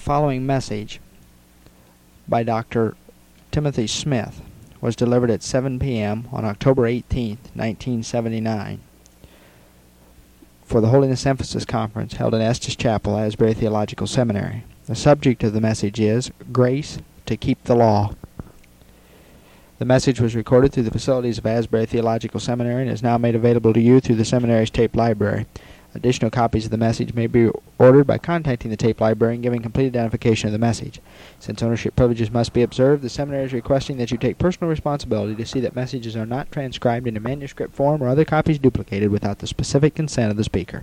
following message by Dr. Timothy Smith was delivered at 7 p.m. on October 18, 1979, for the Holiness Emphasis Conference held in Estes Chapel, Asbury Theological Seminary. The subject of the message is Grace to Keep the Law. The message was recorded through the facilities of Asbury Theological Seminary and is now made available to you through the seminary's tape library. Additional copies of the message may be ordered by contacting the tape library and giving complete identification of the message. Since ownership privileges must be observed, the seminary is requesting that you take personal responsibility to see that messages are not transcribed into manuscript form or other copies duplicated without the specific consent of the speaker.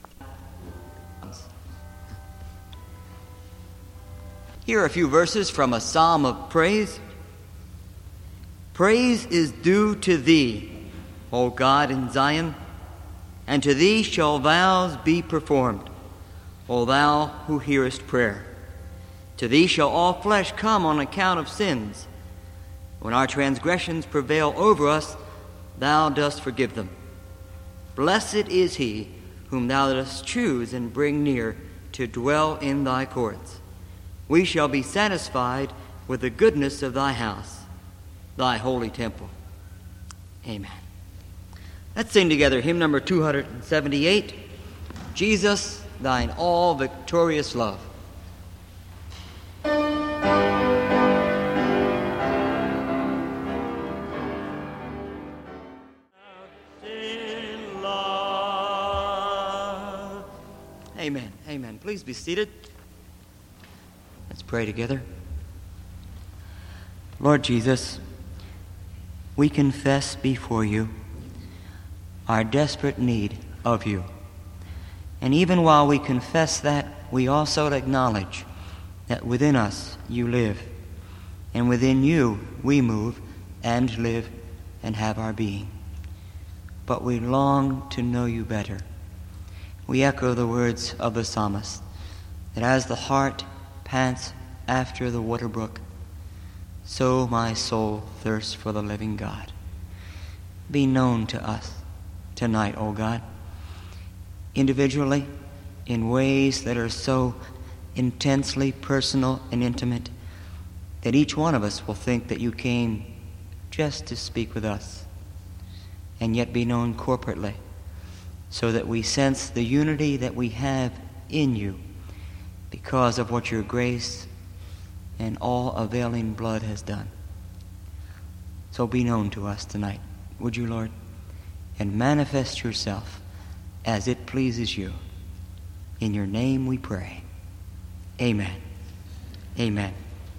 Here are a few verses from a psalm of praise. Praise is due to Thee, O God in Zion, and to Thee shall vows be performed, O Thou who hearest prayer. To Thee shall all flesh come on account of sins. When our transgressions prevail over us, Thou dost forgive them. Blessed is he whom Thou dost choose and bring near to dwell in Thy courts. We shall be satisfied with the goodness of Thy house, Thy holy temple. Amen. Let's sing together hymn number 278, Jesus, Thine all-victorious love. Amen. Amen. Please be seated. Let's pray together. Lord Jesus, we confess before You our desperate need of You. And even while we confess that, we also acknowledge that within us You live, and within You we move and live and have our being. But we long to know You better. We echo the words of the psalmist, that as the hart pants after the water brook, so my soul thirsts for the living God. Be known to us tonight, O God, individually, in ways that are so intensely personal and intimate that each one of us will think that You came just to speak with us, and yet be known corporately, so that we sense the unity that we have in You because of what Your grace and all-availing blood has done. So be known to us tonight, would You, Lord, and manifest Yourself as it pleases You. In Your name we pray. Amen. Amen.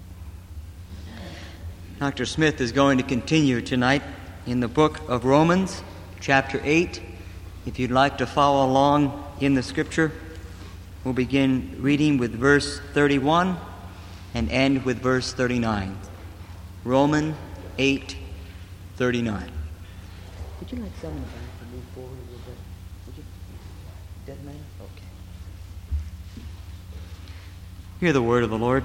Dr. Smith is going to continue tonight in the book of Romans, chapter 8. If you'd like to follow along in the scripture, we'll begin reading with verse 31 and end with verse 39. Romans 8:39. Would you like some in the back to move forward a little bit? Would you? Dead man? Okay. Hear the word of the Lord.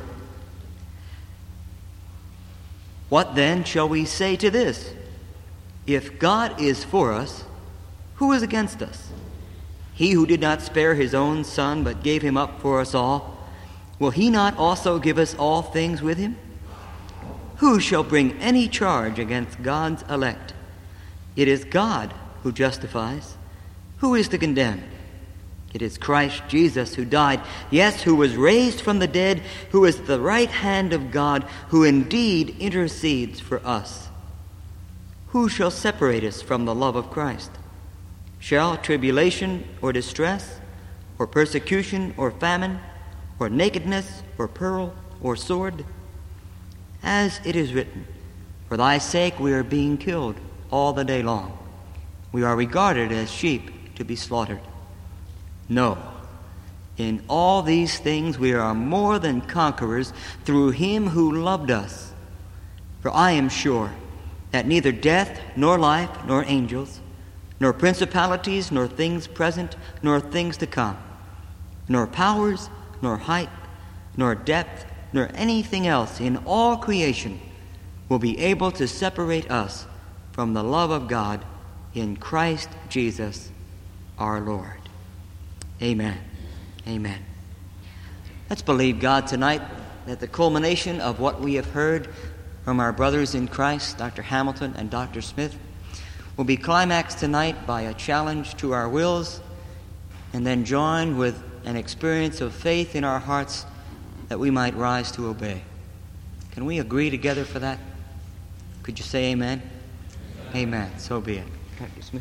What then shall we say to this? If God is for us, who is against us? He who did not spare His own Son, but gave Him up for us all, will He not also give us all things with Him? Who shall bring any charge against God's elect? It is God who justifies. Who is to condemn? It is Christ Jesus who died, yes, who was raised from the dead, who is at the right hand of God, who indeed intercedes for us. Who shall separate us from the love of Christ? Shall tribulation or distress, or persecution or famine, or nakedness or peril or sword? As it is written, for Thy sake we are being killed all the day long. We are regarded as sheep to be slaughtered. No, in all these things we are more than conquerors through Him who loved us. For I am sure that neither death, nor life, nor angels, nor principalities, nor things present, nor things to come, nor powers, nor height, nor depth, nor anything else in all creation will be able to separate us from the love of God in Christ Jesus our Lord. Amen. Amen. Let's believe God tonight that the culmination of what we have heard from our brothers in Christ, Dr. Hamilton and Dr. Smith, will be climaxed tonight by a challenge to our wills and then joined with an experience of faith in our hearts that we might rise to obey. Can we agree together for that? Could you say amen? Amen. So be it. Dr. Smith.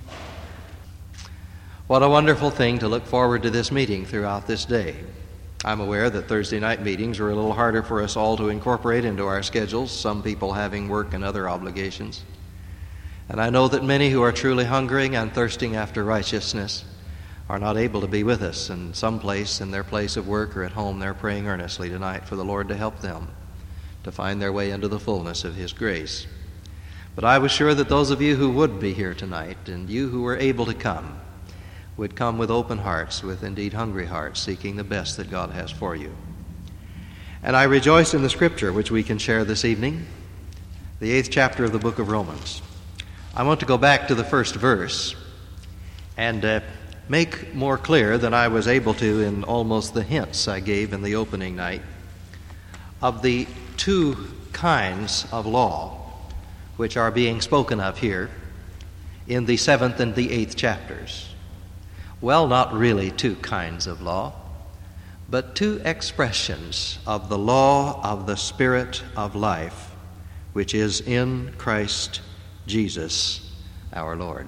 What a wonderful thing to look forward to this meeting throughout this day. I'm aware that Thursday night meetings are a little harder for us all to incorporate into our schedules, some people having work and other obligations. And I know that many who are truly hungering and thirsting after righteousness are not able to be with us, and someplace in their place of work or at home they're praying earnestly tonight for the Lord to help them to find their way into the fullness of His grace. But I was sure that those of you who would be here tonight and you who were able to come would come with open hearts, with indeed hungry hearts, seeking the best that God has for you. And I rejoice in the scripture which we can share this evening, the 8th chapter of the book of Romans. I want to go back to the first verse and make more clear than I was able to in almost the hints I gave in the opening night of the two kinds of law which are being spoken of here in the 7th and the 8th chapters. Well, not really two kinds of law, but two expressions of the law of the Spirit of life, which is in Christ Jesus our Lord.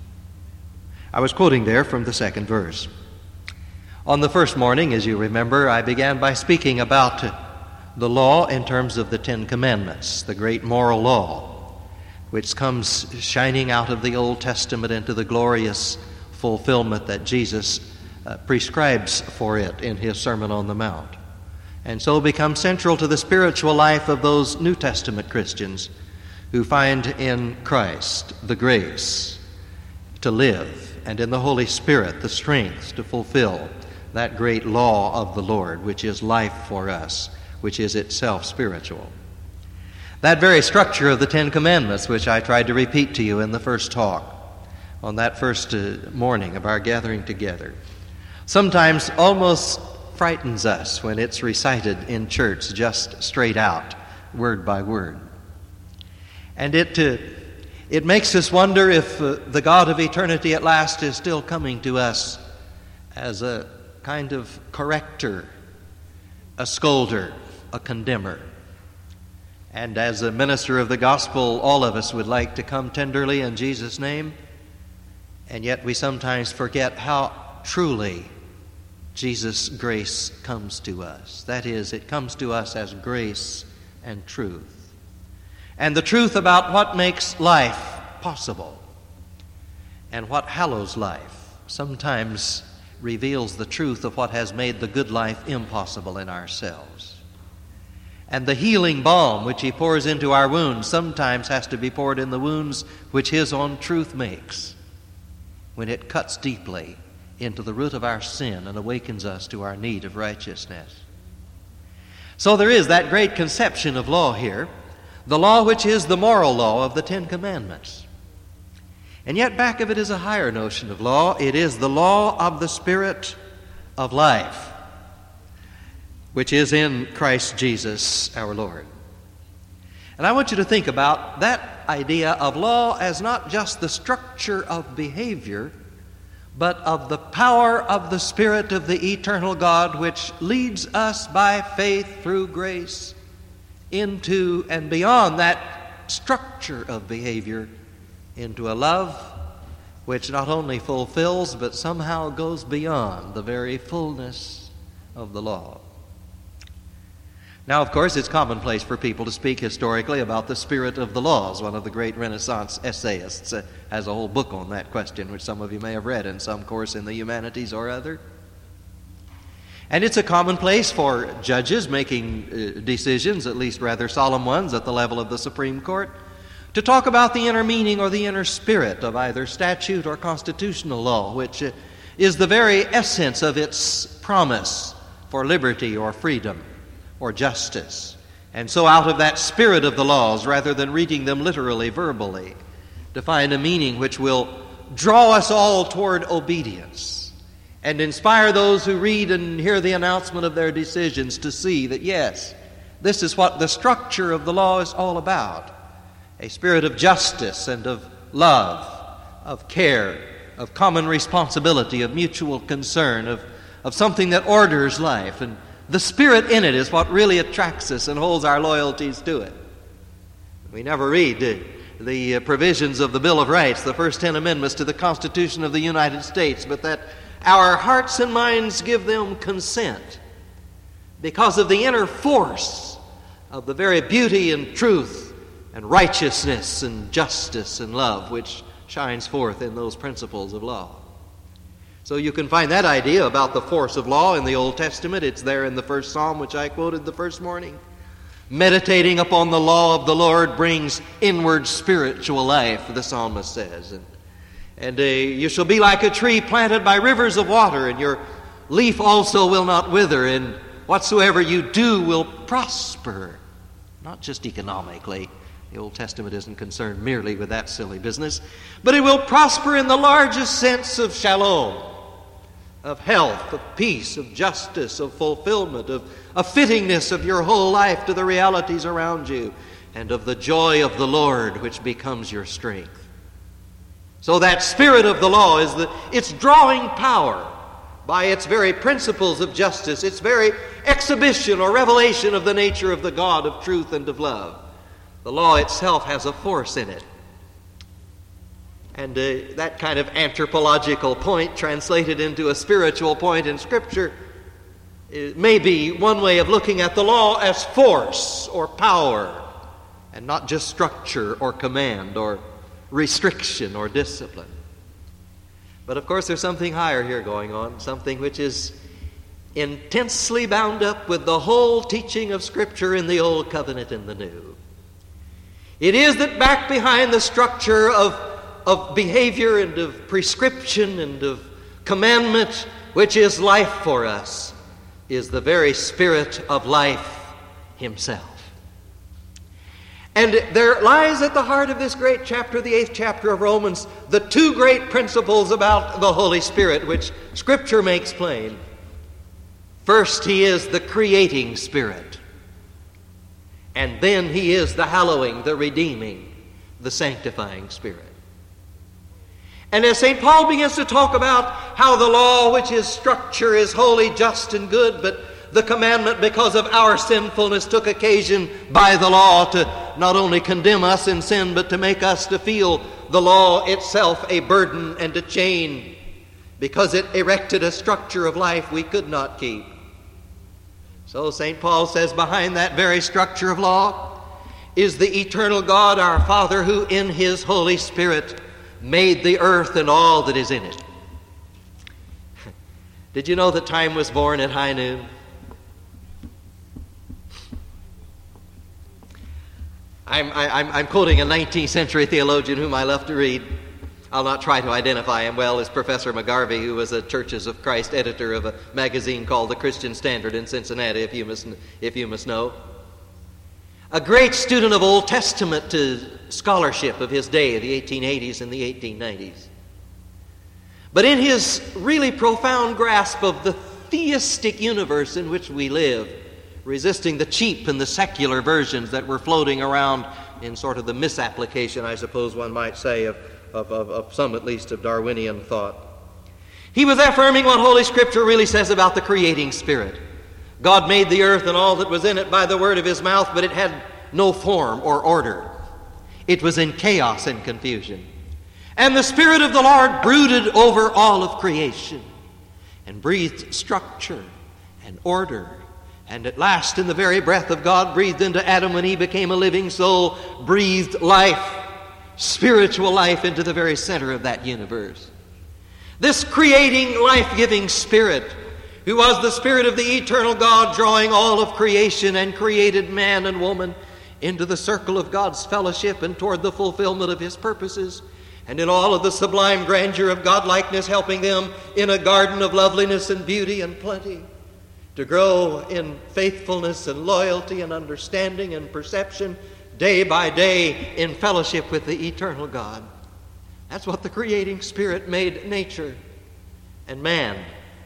I was quoting there from the 2nd verse. On the first morning, as you remember, I began by speaking about the law in terms of the 10 Commandments, the great moral law, which comes shining out of the Old Testament into the glorious fulfillment that Jesus prescribes for it in His Sermon on the Mount, and so becomes central to the spiritual life of those New Testament Christians who find in Christ the grace to live and in the Holy Spirit the strength to fulfill that great law of the Lord, which is life for us, which is itself spiritual. That very structure of the 10 Commandments, which I tried to repeat to you in the first talk on that first morning of our gathering together, sometimes almost frightens us when it's recited in church just straight out, word by word. And it makes us wonder if the God of eternity at last is still coming to us as a kind of corrector, a scolder, a condemner. And as a minister of the gospel, all of us would like to come tenderly in Jesus' name, and yet we sometimes forget how truly Jesus' grace comes to us. That is, it comes to us as grace and truth. And the truth about what makes life possible and what hallows life sometimes reveals the truth of what has made the good life impossible in ourselves. And the healing balm which He pours into our wounds sometimes has to be poured in the wounds which His own truth makes, when it cuts deeply into the root of our sin and awakens us to our need of righteousness. So there is that great conception of law here, the law which is the moral law of the 10 Commandments. And yet back of it is a higher notion of law. It is the law of the Spirit of life, which is in Christ Jesus our Lord. And I want you to think about that idea of law as not just the structure of behavior, but of the power of the Spirit of the eternal God, which leads us by faith through grace into and beyond that structure of behavior into a love which not only fulfills but somehow goes beyond the very fullness of the law. Now, of course, it's commonplace for people to speak historically about the spirit of the laws. One of the great Renaissance essayists has a whole book on that question, which some of you may have read in some course in the humanities or other. And it's a commonplace for judges making decisions, at least rather solemn ones, at the level of the Supreme Court, to talk about the inner meaning or the inner spirit of either statute or constitutional law, which is the very essence of its promise for liberty or freedom or justice. And so out of that spirit of the laws, rather than reading them literally, verbally, to find a meaning which will draw us all toward obedience and inspire those who read and hear the announcement of their decisions to see that, yes, this is what the structure of the law is all about. A spirit of justice and of love, of care, of common responsibility, of mutual concern, of something that orders life. And the spirit in it is what really attracts us and holds our loyalties to it. We never read the provisions of the Bill of Rights, the first 10 amendments to the Constitution of the United States, but that our hearts and minds give them consent because of the inner force of the very beauty and truth and righteousness and justice and love which shines forth in those principles of law. So you can find that idea about the force of law in the Old Testament. It's there in the first Psalm, which I quoted the first morning. Meditating upon the law of the Lord brings inward spiritual life, the psalmist says. And you shall be like a tree planted by rivers of water, and your leaf also will not wither, and whatsoever you do will prosper. Not just economically. The Old Testament isn't concerned merely with that silly business, but it will prosper in the largest sense of shalom, of health, of peace, of justice, of fulfillment, of fittingness of your whole life to the realities around you, and of the joy of the Lord which becomes your strength. So that spirit of the law is its drawing power by its very principles of justice, its very exhibition or revelation of the nature of the God of truth and of love. The law itself has a force in it. And that kind of anthropological point translated into a spiritual point in Scripture may be one way of looking at the law as force or power, and not just structure or command or restriction or discipline. But of course there's something higher here going on, something which is intensely bound up with the whole teaching of Scripture in the Old Covenant and the New. It is that back behind the structure of behavior and of prescription and of commandment, which is life for us, is the very Spirit of life Himself. And there lies at the heart of this great chapter, the 8th chapter of Romans, the two great principles about the Holy Spirit, which Scripture makes plain. First, He is the creating Spirit. And then He is the hallowing, the redeeming, the sanctifying Spirit. And as St. Paul begins to talk about how the law, which is structure, is holy, just, and good, but the commandment, because of our sinfulness, took occasion by the law to not only condemn us in sin, but to make us to feel the law itself a burden and a chain, because it erected a structure of life we could not keep. So St. Paul says behind that very structure of law is the eternal God, our Father, who in His Holy Spirit made the earth and all that is in it. Did you know that time was born at high noon? I'm quoting a 19th century theologian whom I love to read. I'll not try to identify him well as Professor McGarvey, who was a Churches of Christ editor of a magazine called The Christian Standard in Cincinnati, if you must know. A great student of Old Testament scholarship of his day, the 1880s and the 1890s. But in his really profound grasp of the theistic universe in which we live, resisting the cheap and the secular versions that were floating around in sort of the misapplication, I suppose one might say, of some at least of Darwinian thought. He was affirming what Holy Scripture really says about the creating Spirit. God made the earth and all that was in it by the word of His mouth, but it had no form or order. It was in chaos and confusion. And the Spirit of the Lord brooded over all of creation and breathed structure and order. And at last, in the very breath of God breathed into Adam when he became a living soul, breathed life, spiritual life, into the very center of that universe. This creating, life-giving Spirit, who was the Spirit of the eternal God, drawing all of creation and created man and woman into the circle of God's fellowship and toward the fulfillment of His purposes, and in all of the sublime grandeur of godlikeness, helping them in a garden of loveliness and beauty and plenty to grow in faithfulness and loyalty and understanding and perception day by day in fellowship with the eternal God. That's what the creating Spirit made nature and man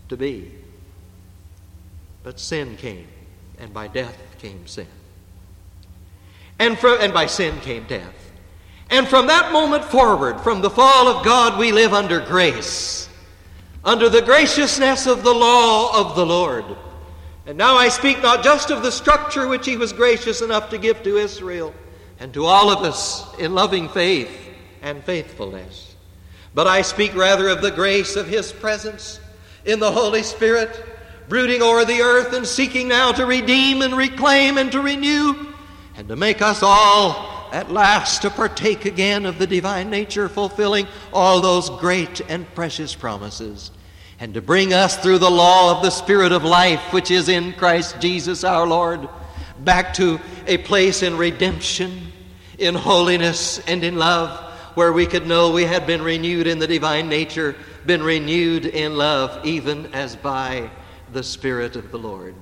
to be. But sin came, and by death came sin. And by sin came death. And from that moment forward, from the fall of God, we live under grace, under the graciousness of the law of the Lord. And now I speak not just of the structure which he was gracious enough to give to Israel and to all of us in loving faith and faithfulness, but I speak rather of the grace of his presence in the Holy Spirit, brooding over the earth and seeking now to redeem and reclaim and to renew and to make us all at last to partake again of the divine nature, fulfilling all those great and precious promises, and to bring us through the law of the Spirit of life, which is in Christ Jesus our Lord, back to a place in redemption, in holiness, and in love, where we could know we had been renewed in the divine nature, been renewed in love, even as by the Spirit of the Lord.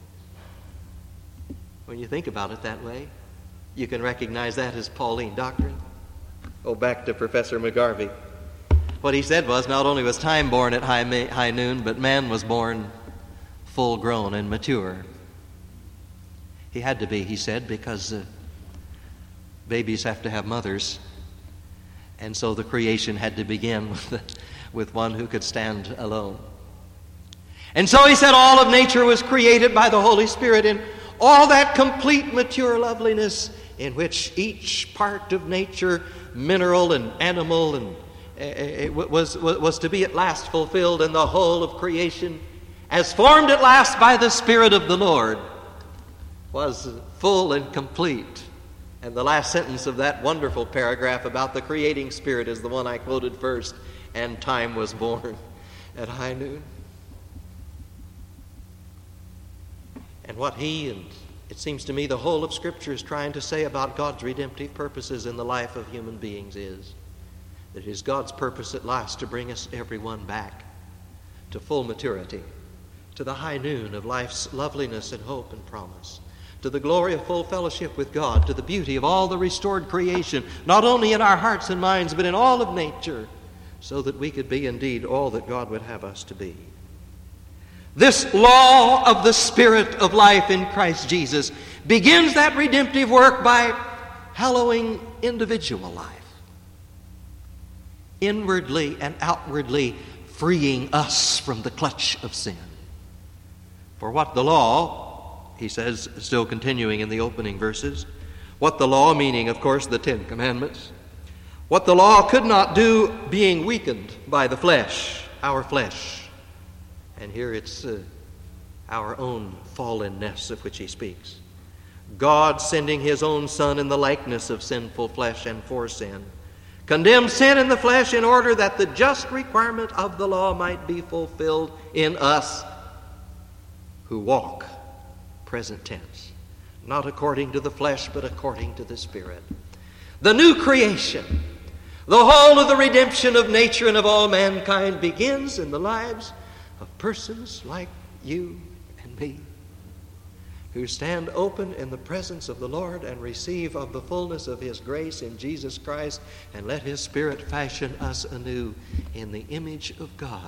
When you think about it that way, you can recognize that as Pauline doctrine. Go back to Professor McGarvey. What he said was, not only was time born at high noon, but man was born full grown and mature. He had to be, he said, because babies have to have mothers. And so the creation had to begin with one who could stand alone. And so he said all of nature was created by the Holy Spirit in all that complete mature loveliness in which each part of nature, mineral and animal, and was to be at last fulfilled, and the whole of creation, as formed at last by the Spirit of the Lord, was full and complete. And the last sentence of that wonderful paragraph about the creating Spirit is the one I quoted first, and time was born at high noon. And what he, and it seems to me the whole of Scripture, is trying to say about God's redemptive purposes in the life of human beings is that it is God's purpose at last to bring us everyone back to full maturity, to the high noon of life's loveliness and hope and promise, to the glory of full fellowship with God, to the beauty of all the restored creation, not only in our hearts and minds, but in all of nature, so that we could be indeed all that God would have us to be. This law of the Spirit of life in Christ Jesus begins that redemptive work by hallowing individual life, inwardly and outwardly freeing us from the clutch of sin. For what the law, he says, still continuing in the opening verses, what the law, meaning, of course, the 10 Commandments, what the law could not do, being weakened by the flesh, our flesh. And here it's our own fallenness of which he speaks. God, sending his own Son in the likeness of sinful flesh and for sin, condemned sin in the flesh in order that the just requirement of the law might be fulfilled in us who walk, present tense, not according to the flesh, but according to the Spirit. The new creation, the whole of the redemption of nature and of all mankind begins in the lives of persons like you and me, who stand open in the presence of the Lord and receive of the fullness of his grace in Jesus Christ, and let his Spirit fashion us anew in the image of God,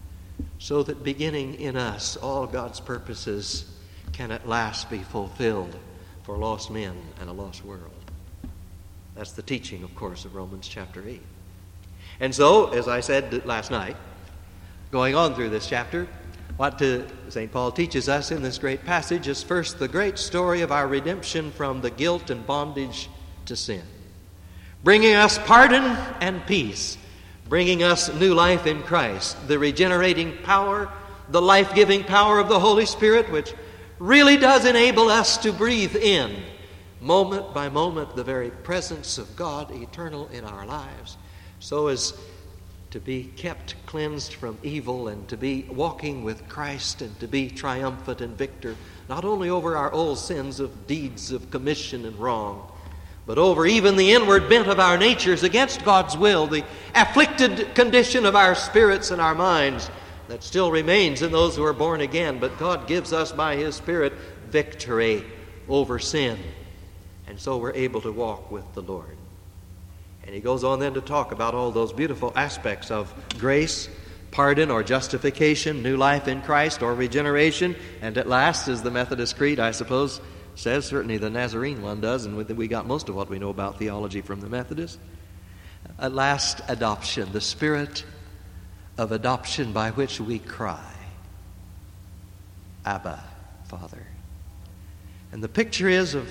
so that beginning in us all God's purposes can at last be fulfilled for lost men and a lost world. That's the teaching, of course, of Romans chapter 8. And so, as I said last night, going on through this chapter, what St. Paul teaches us in this great passage is first the great story of our redemption from the guilt and bondage to sin, bringing us pardon and peace, bringing us new life in Christ, the regenerating power, the life-giving power of the Holy Spirit, which really does enable us to breathe in, moment by moment, the very presence of God eternal in our lives, so as to be kept cleansed from evil and to be walking with Christ and to be triumphant and victor, not only over our old sins of deeds of commission and wrong, but over even the inward bent of our natures against God's will, the afflicted condition of our spirits and our minds that still remains in those who are born again. But God gives us by his Spirit victory over sin, and so we're able to walk with the Lord. And he goes on then to talk about all those beautiful aspects of grace, pardon or justification, new life in Christ or regeneration. And at last, as the Methodist Creed, I suppose, says, certainly the Nazarene one does, and we got most of what we know about theology from the Methodists. At last, adoption, the spirit of adoption by which we cry, Abba, Father. And the picture is of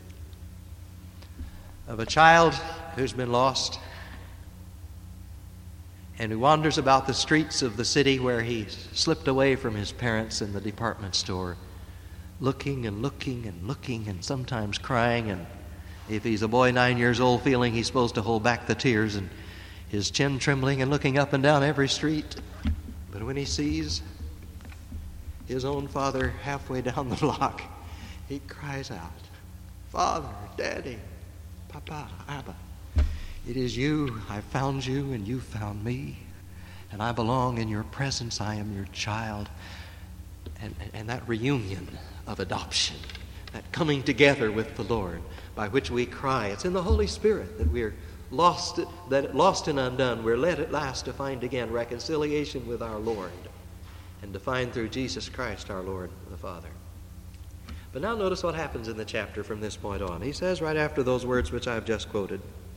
a child who's been lost and who wanders about the streets of the city where he slipped away from his parents in the department store, looking and looking and looking and sometimes crying, and if he's a boy 9 years old, feeling he's supposed to hold back the tears, and his chin trembling and looking up and down every street. But when he sees his own father halfway down the block, he cries out, Father, Daddy, Papa, Abba. It is you. I found you and you found me. And I belong in your presence. I am your child. And that reunion of adoption, that coming together with the Lord by which we cry, it's in the Holy Spirit that we're lost and undone. We're led at last to find again reconciliation with our Lord and to find through Jesus Christ our Lord the Father. But now notice what happens in the chapter from this point on. He says right after those words which I've just quoted,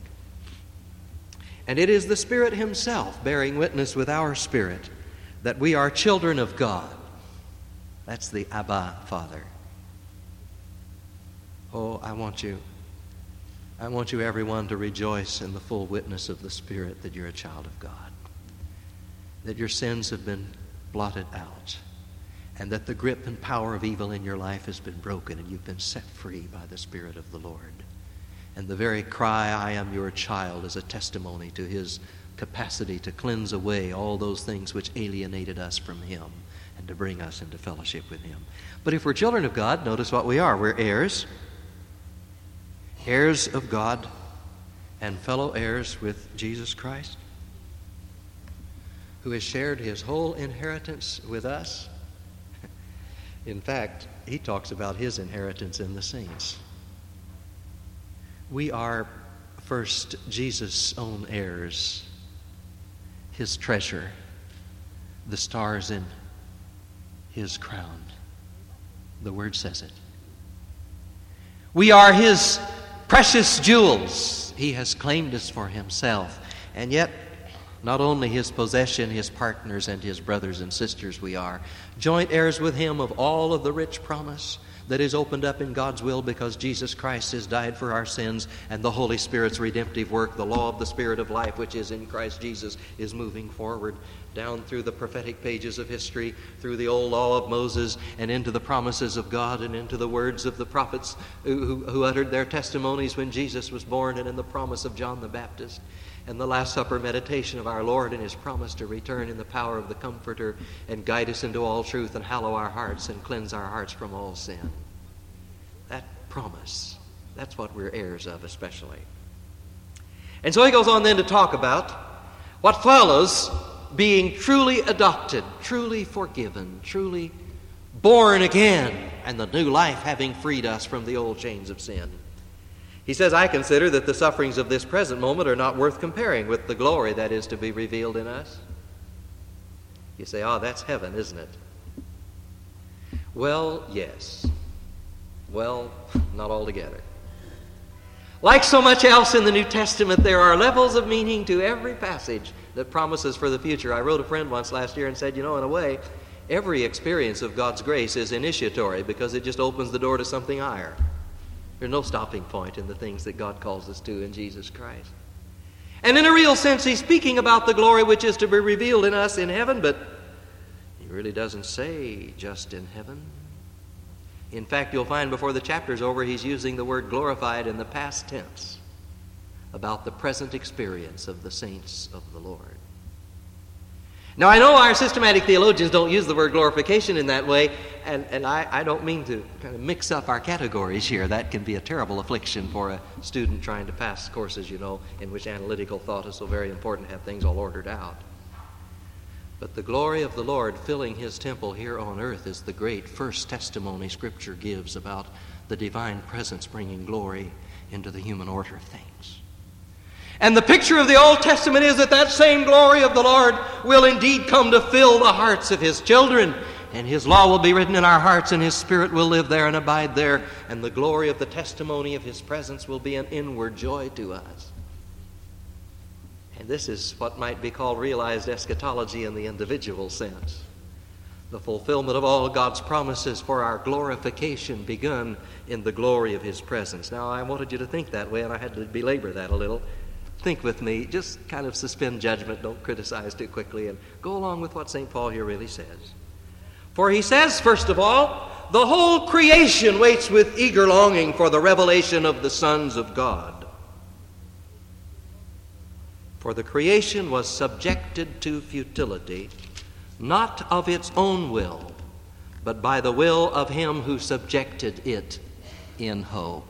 and it is the Spirit himself bearing witness with our spirit that we are children of God. That's the Abba, Father. Oh, I want you everyone to rejoice in the full witness of the Spirit that you're a child of God, that your sins have been blotted out, and that the grip and power of evil in your life has been broken and you've been set free by the Spirit of the Lord. And the very cry, I am your child, is a testimony to his capacity to cleanse away all those things which alienated us from him and to bring us into fellowship with him. But if we're children of God, notice what we are. We're heirs, heirs of God and fellow heirs with Jesus Christ, who has shared his whole inheritance with us. In fact, he talks about his inheritance in the saints. We are first Jesus' own heirs, his treasure, the stars in his crown. The Word says it. We are his precious jewels. He has claimed us for himself. And yet, not only his possession, his partners, and his brothers and sisters we are, joint heirs with him of all of the rich promise that is opened up in God's will because Jesus Christ has died for our sins, and the Holy Spirit's redemptive work, the law of the Spirit of life which is in Christ Jesus, is moving forward down through the prophetic pages of history, through the old law of Moses, and into the promises of God, and into the words of the prophets who uttered their testimonies when Jesus was born, and in the promise of John the Baptist, and the Last Supper meditation of our Lord and his promise to return in the power of the Comforter and guide us into all truth and hallow our hearts and cleanse our hearts from all sin. That promise, that's what we're heirs of especially. And so he goes on then to talk about what follows being truly adopted, truly forgiven, truly born again, and the new life having freed us from the old chains of sin. He says, I consider that the sufferings of this present moment are not worth comparing with the glory that is to be revealed in us. You say, that's heaven, isn't it? Well, yes. Well, not altogether. Like so much else in the New Testament, there are levels of meaning to every passage that promises for the future. I wrote a friend once last year and said, in a way, every experience of God's grace is initiatory because it just opens the door to something higher. There's no stopping point in the things that God calls us to in Jesus Christ. And in a real sense, he's speaking about the glory which is to be revealed in us in heaven, but he really doesn't say just in heaven. In fact, you'll find before the chapter's over, he's using the word glorified in the past tense about the present experience of the saints of the Lord. Now, I know our systematic theologians don't use the word glorification in that way, and I don't mean to kind of mix up our categories here. That can be a terrible affliction for a student trying to pass courses, in which analytical thought is so very important to have things all ordered out. But the glory of the Lord filling his temple here on earth is the great first testimony Scripture gives about the divine presence bringing glory into the human order of things. And the picture of the Old Testament is that that same glory of the Lord will indeed come to fill the hearts of His children. And His law will be written in our hearts, and His Spirit will live there and abide there. And the glory of the testimony of His presence will be an inward joy to us. And this is what might be called realized eschatology in the individual sense. The fulfillment of all God's promises for our glorification begun in the glory of His presence. Now, I wanted you to think that way, and I had to belabor that a little. Think with me. Just kind of suspend judgment. Don't criticize too quickly, and go along with what St. Paul here really says. For he says, first of all, the whole creation waits with eager longing for the revelation of the sons of God. For the creation was subjected to futility, not of its own will, but by the will of Him who subjected it in hope.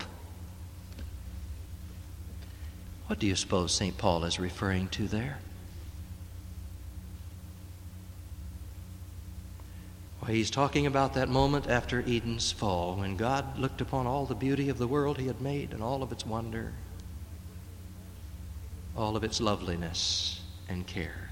What do you suppose St. Paul is referring to there? Well, he's talking about that moment after Eden's fall, when God looked upon all the beauty of the world He had made and all of its wonder, all of its loveliness and care.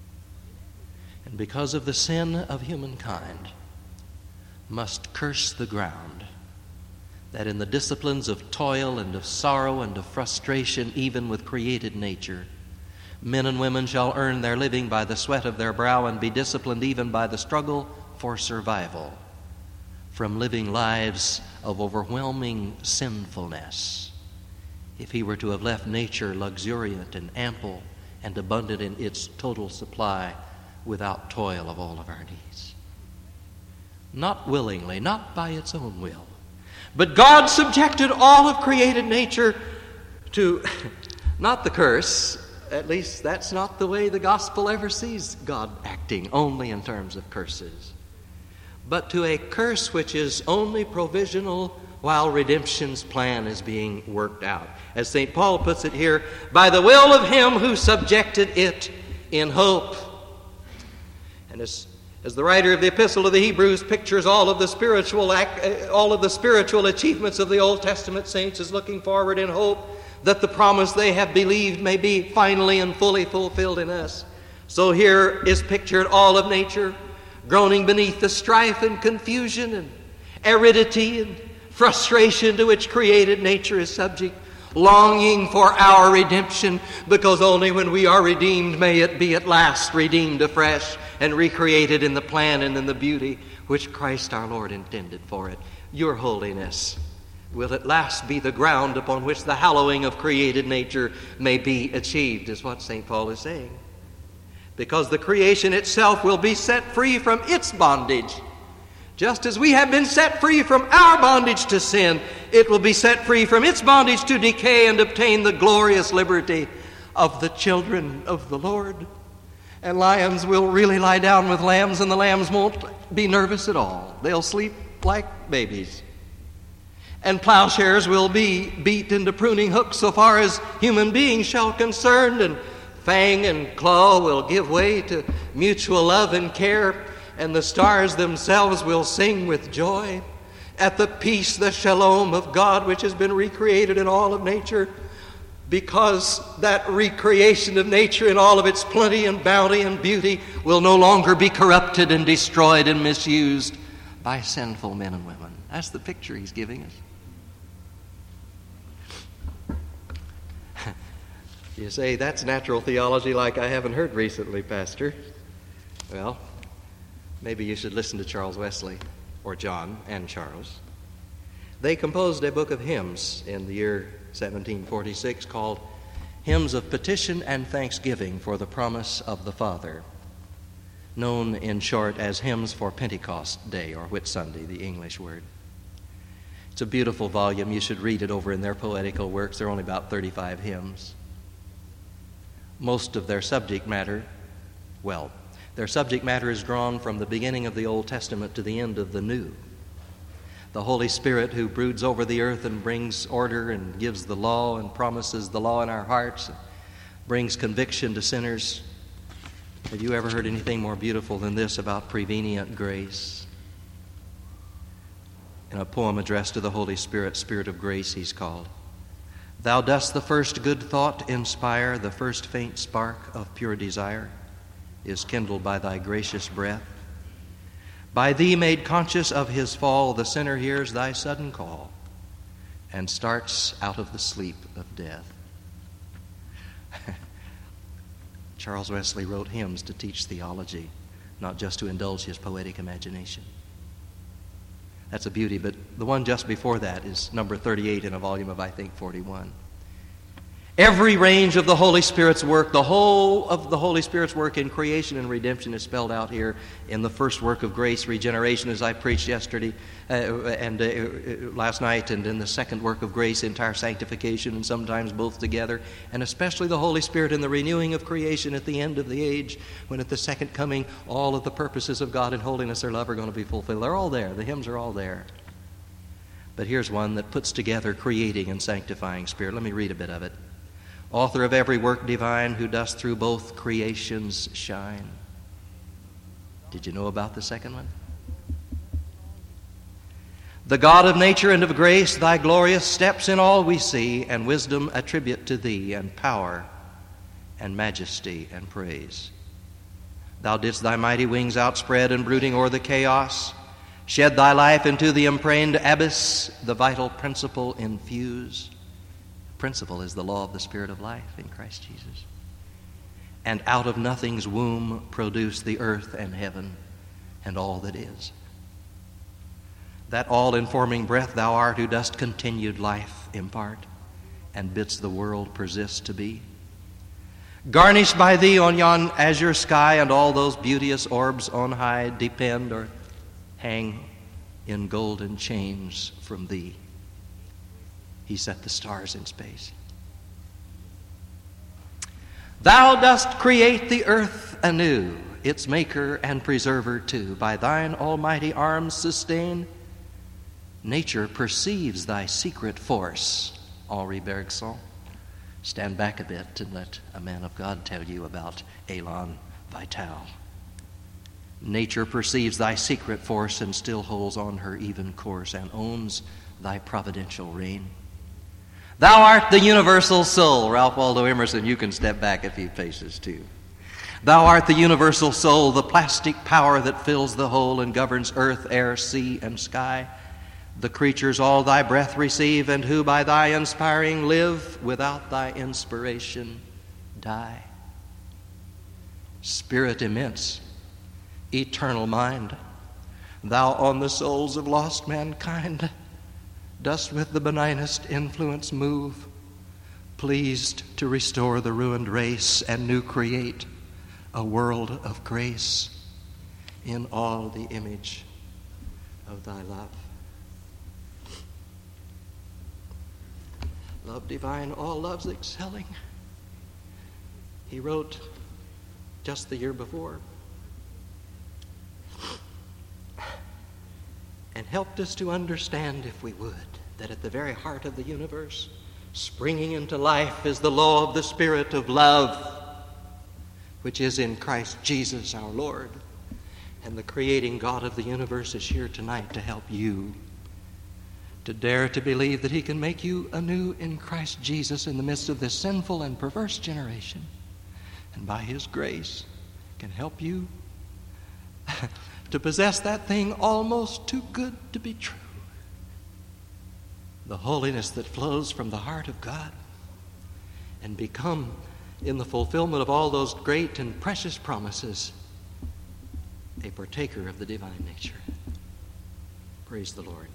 And because of the sin of humankind, must curse the ground, that in the disciplines of toil and of sorrow and of frustration, even with created nature, men and women shall earn their living by the sweat of their brow and be disciplined even by the struggle for survival from living lives of overwhelming sinfulness. If He were to have left nature luxuriant and ample and abundant in its total supply without toil of all of our needs. Not willingly, not by its own will, but God subjected all of created nature to not the curse. At least that's not the way the gospel ever sees God acting, only in terms of curses, but to a curse which is only provisional while redemption's plan is being worked out. As St. Paul puts it here, by the will of Him who subjected it in hope. And as the writer of the Epistle to the Hebrews pictures all of the spiritual achievements of the Old Testament saints, is looking forward in hope that the promise they have believed may be finally and fully fulfilled in us. So here is pictured all of nature groaning beneath the strife and confusion and aridity and frustration to which created nature is subject, longing for our redemption, because only when we are redeemed may it be at last redeemed afresh and recreated in the plan and in the beauty which Christ our Lord intended for it. Your holiness will at last be the ground upon which the hallowing of created nature may be achieved, is what St. Paul is saying. Because the creation itself will be set free from its bondage. Just as we have been set free from our bondage to sin, it will be set free from its bondage to decay and obtain the glorious liberty of the children of the Lord. And lions will really lie down with lambs, and the lambs won't be nervous at all. They'll sleep like babies. And plowshares will be beat into pruning hooks so far as human beings shall concerned, and fang and claw will give way to mutual love and care, and the stars themselves will sing with joy at the peace, the shalom of God, which has been recreated in all of nature, because that recreation of nature in all of its plenty and bounty and beauty will no longer be corrupted and destroyed and misused by sinful men and women. That's the picture he's giving us. You say, that's natural theology like I haven't heard recently, Pastor. Well, maybe you should listen to Charles Wesley, or John and Charles. They composed a book of hymns in the year 1746 called Hymns of Petition and Thanksgiving for the Promise of the Father, known in short as Hymns for Pentecost Day, or Whitsunday, the English word. It's a beautiful volume. You should read it over in their poetical works. There are only about 35 hymns. Most of their subject matter, their subject matter is drawn from the beginning of the Old Testament to the end of the New. The Holy Spirit who broods over the earth and brings order and gives the law and promises the law in our hearts, and brings conviction to sinners. Have you ever heard anything more beautiful than this about prevenient grace? In a poem addressed to the Holy Spirit, Spirit of Grace, he's called. Thou dost the first good thought inspire, the first faint spark of pure desire is kindled by thy gracious breath. By thee made conscious of his fall, the sinner hears thy sudden call and starts out of the sleep of death. Charles Wesley wrote hymns to teach theology, not just to indulge his poetic imagination. That's a beauty, but the one just before that is number 38 in a volume of, I think, 41. Every range of the Holy Spirit's work, the whole of the Holy Spirit's work in creation and redemption is spelled out here in the first work of grace, regeneration, as I preached yesterday and last night, and in the second work of grace, entire sanctification, and sometimes both together, and especially the Holy Spirit in the renewing of creation at the end of the age, when at the second coming, all of the purposes of God in holiness or love are going to be fulfilled. They're all there. The hymns are all there. But here's one that puts together creating and sanctifying spirit. Let me read a bit of it. Author of every work divine, who dost through both creations shine. Did you know about the second one? The God of nature and of grace, thy glorious steps in all we see, and wisdom attribute to thee, and power, and majesty, and praise. Thou didst thy mighty wings outspread, and brooding o'er the chaos, shed thy life into the impregned abyss, the vital principle infuse. Principle is the law of the Spirit of life in Christ Jesus. And out of nothing's womb produce the earth and heaven and all that is. That all-informing breath thou art, who dost continued life impart and bidst the world persist to be. Garnished by thee on yon azure sky, and all those beauteous orbs on high depend or hang in golden chains from thee. He set the stars in space. Thou dost create the earth anew, its maker and preserver too. By thine almighty arms sustained, nature perceives thy secret force. Henri Bergson. Stand back a bit and let a man of God tell you about Elan Vital. Nature perceives thy secret force and still holds on her even course and owns thy providential reign. Thou art the universal soul. Ralph Waldo Emerson, you can step back a few paces too. Thou art the universal soul, the plastic power that fills the whole and governs earth, air, sea, and sky. The creatures all thy breath receive, and who by thy inspiring live, without thy inspiration die. Spirit immense, eternal mind, thou on the souls of lost mankind dost with the benignest influence move, pleased to restore the ruined race and new create a world of grace in all the image of thy love. Love divine, all loves excelling. He wrote just the year before, and helped us to understand, if we would, that at the very heart of the universe, springing into life, is the law of the Spirit of love, which is in Christ Jesus our Lord. And the creating God of the universe is here tonight to help you to dare to believe that he can make you anew in Christ Jesus in the midst of this sinful and perverse generation, and by his grace can help you to possess that thing almost too good to be true, the holiness that flows from the heart of God, and become, in the fulfillment of all those great and precious promises, a partaker of the divine nature. Praise the Lord.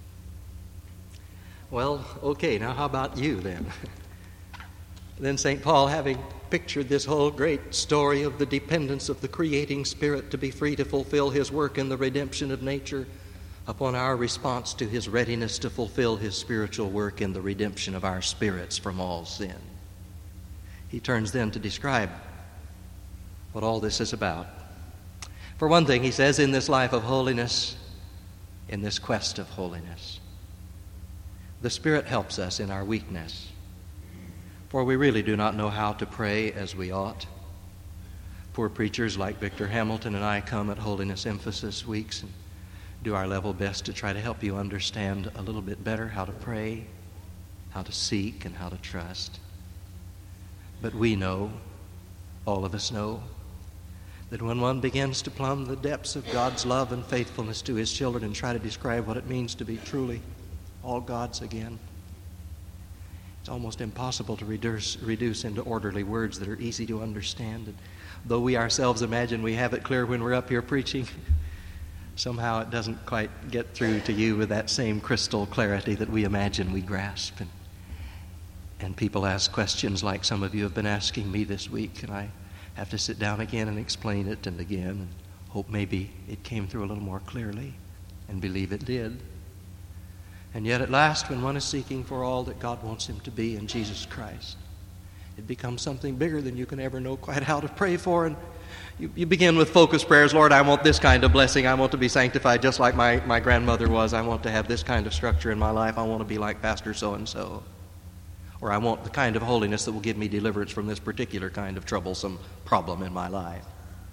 Well, okay, now how about you then? Then St. Paul, having pictured this whole great story of the dependence of the creating Spirit to be free to fulfill his work in the redemption of nature, upon our response to his readiness to fulfill his spiritual work in the redemption of our spirits from all sin, he turns then to describe what all this is about. For one thing, he says, in this life of holiness, in this quest of holiness, the Spirit helps us in our weakness, for we really do not know how to pray as we ought. Poor preachers like Victor Hamilton and I come at Holiness Emphasis weeks and do our level best to try to help you understand a little bit better how to pray how to seek, and how to trust. But we know, all of us know, that when one begins to plumb the depths of God's love and faithfulness to His children and try to describe what it means to be truly all God's again, it's almost impossible to reduce into orderly words that are easy to understand. And though we ourselves imagine we have it clear when we're up here preaching, somehow it doesn't quite get through to you with that same crystal clarity that we imagine we grasp. And people ask questions like some of you have been asking me this week, and I have to sit down again and explain it and again and hope maybe it came through a little more clearly, and believe it did. And yet at last, when one is seeking for all that God wants him to be in Jesus Christ, it becomes something bigger than you can ever know quite how to pray for. And you begin with focused prayers. Lord, I want this kind of blessing. I want to be sanctified just like my grandmother was. I want to have this kind of structure in my life. I want to be like Pastor so-and-so. Or I want the kind of holiness that will give me deliverance from this particular kind of troublesome problem in my life.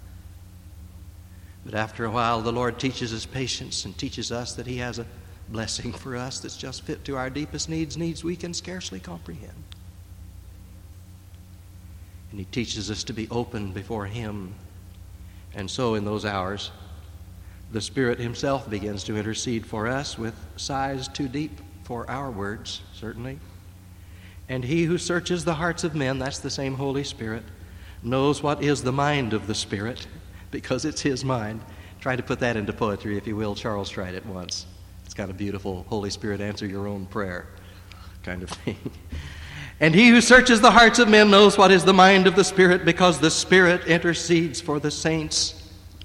But after a while, the Lord teaches us patience and teaches us that He has a blessing for us that's just fit to our deepest needs we can scarcely comprehend. And He teaches us to be open before Him. And so in those hours, the Spirit Himself begins to intercede for us with sighs too deep for our words, certainly. And He who searches the hearts of men, that's the same Holy Spirit, knows what is the mind of the Spirit, because it's His mind. Try to put that into poetry, if you will. Charles tried it once. It's got a beautiful Holy Spirit answer your own prayer kind of thing. And He who searches the hearts of men knows what is the mind of the Spirit, because the Spirit intercedes for the saints.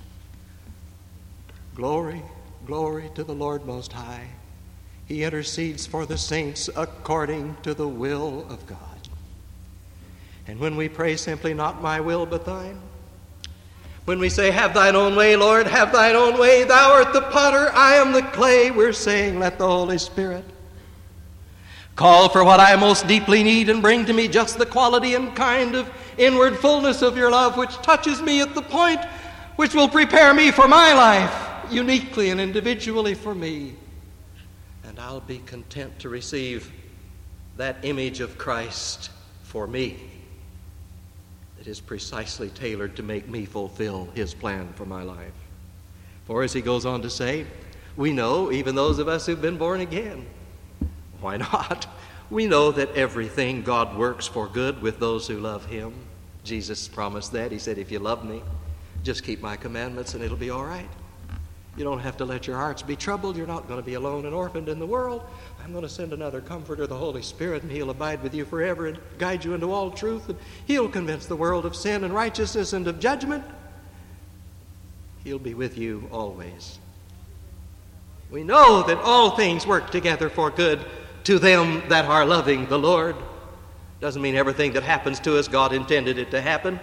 Glory, glory to the Lord Most High. He intercedes for the saints according to the will of God. And when we pray simply, not my will but thine, when we say, have thine own way, Lord, have thine own way, thou art the potter, I am the clay, we're saying, let the Holy Spirit call for what I most deeply need and bring to me just the quality and kind of inward fullness of your love which touches me at the point which will prepare me for my life, uniquely and individually for me. And I'll be content to receive that image of Christ for me that is precisely tailored to make me fulfill His plan for my life. For as he goes on to say, we know, even those of us who've been born again, why not? We know that everything God works for good with those who love Him. Jesus promised that. He said, if you love me, just keep my commandments and it'll be all right. You don't have to let your hearts be troubled. You're not going to be alone and orphaned in the world. I'm going to send another comforter, the Holy Spirit, and He'll abide with you forever and guide you into all truth. And He'll convince the world of sin and righteousness and of judgment. He'll be with you always. We know that all things work together for good to them that are loving the Lord. Doesn't mean everything that happens to us, God intended it to happen.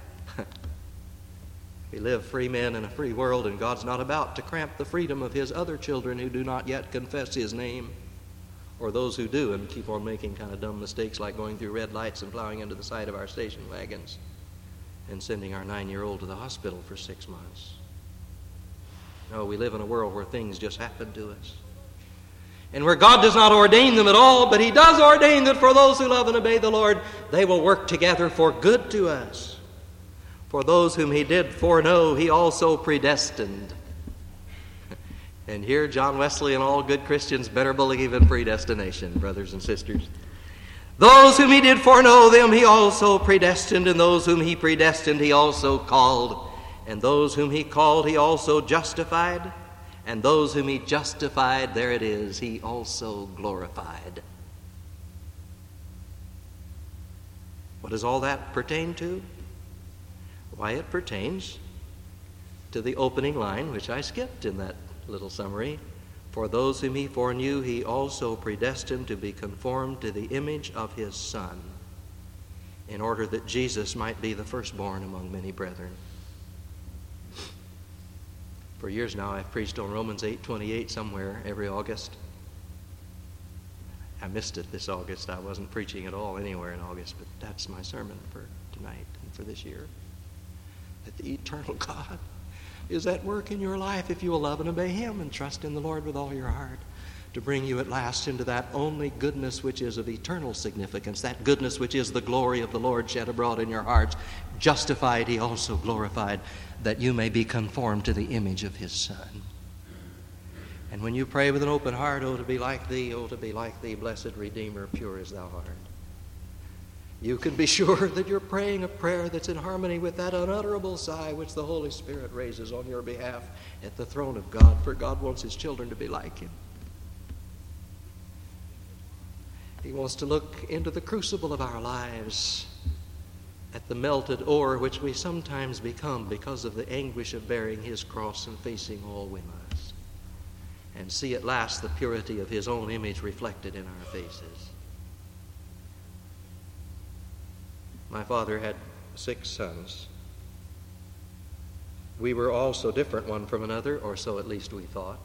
We live free men in a free world, and God's not about to cramp the freedom of His other children who do not yet confess His name, or those who do and keep on making kind of dumb mistakes like going through red lights and plowing into the side of our station wagons and sending our 9-year-old to the hospital for 6 months. No, we live in a world where things just happen to us, and where God does not ordain them at all, but He does ordain that for those who love and obey the Lord, they will work together for good to us. For those whom He did foreknow, He also predestined. And here John Wesley and all good Christians better believe in predestination, brothers and sisters. Those whom He did foreknow, them He also predestined, and those whom He predestined, He also called. And those whom He called, He also justified. And those whom He justified, there it is, He also glorified. What does all that pertain to? Why, it pertains to the opening line, which I skipped in that little summary. For those whom He foreknew, He also predestined to be conformed to the image of His Son, in order that Jesus might be the firstborn among many brethren. For years now, I've preached on Romans 8:28 somewhere every August. I missed it this August. I wasn't preaching at all anywhere in August, but that's my sermon for tonight and for this year. That the eternal God is at work in your life if you will love and obey Him and trust in the Lord with all your heart. to bring you at last into that only goodness which is of eternal significance, that goodness which is the glory of the Lord shed abroad in your hearts. Justified, he also glorified, that you may be conformed to the image of his Son. And when you pray with an open heart, oh, to be like thee, blessed Redeemer, pure as thou art, you can be sure that you're praying a prayer that's in harmony with that unutterable sigh which the Holy Spirit raises on your behalf at the throne of God, for God wants his children to be like him. He wants to look into the crucible of our lives, at the melted ore which we sometimes become because of the anguish of bearing his cross and facing all we must, and see at last the purity of his own image reflected in our faces. My father had 6 sons. We were all so different one from another, or so at least we thought.